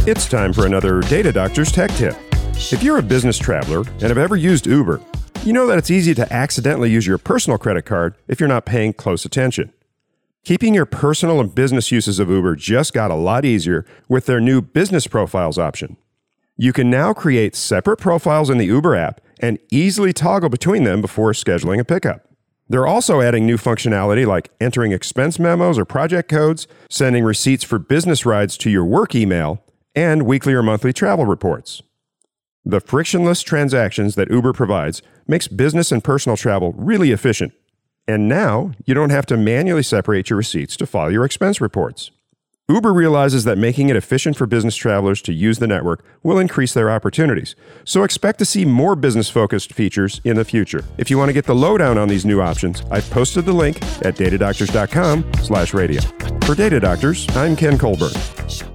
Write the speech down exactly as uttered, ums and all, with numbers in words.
It's time for another Data Doctor's Tech Tip. If you're a business traveler and have ever used Uber, you know that it's easy to accidentally use your personal credit card if you're not paying close attention. Keeping your personal and business uses of Uber just got a lot easier with their new Business Profiles option. You can now create separate profiles in the Uber app and easily toggle between them before scheduling a pickup. They're also adding new functionality like entering expense memos or project codes, sending receipts for business rides to your work email, and weekly or monthly travel reports. The frictionless transactions that Uber provides makes business and personal travel really efficient. And now you don't have to manually separate your receipts to file your expense reports. Uber realizes that making it efficient for business travelers to use the network will increase their opportunities. So expect to see more business-focused features in the future. If you want to get the lowdown on these new options, I've posted the link at datadoctors dot com slash radio. For Data Doctors, I'm Ken Colburn.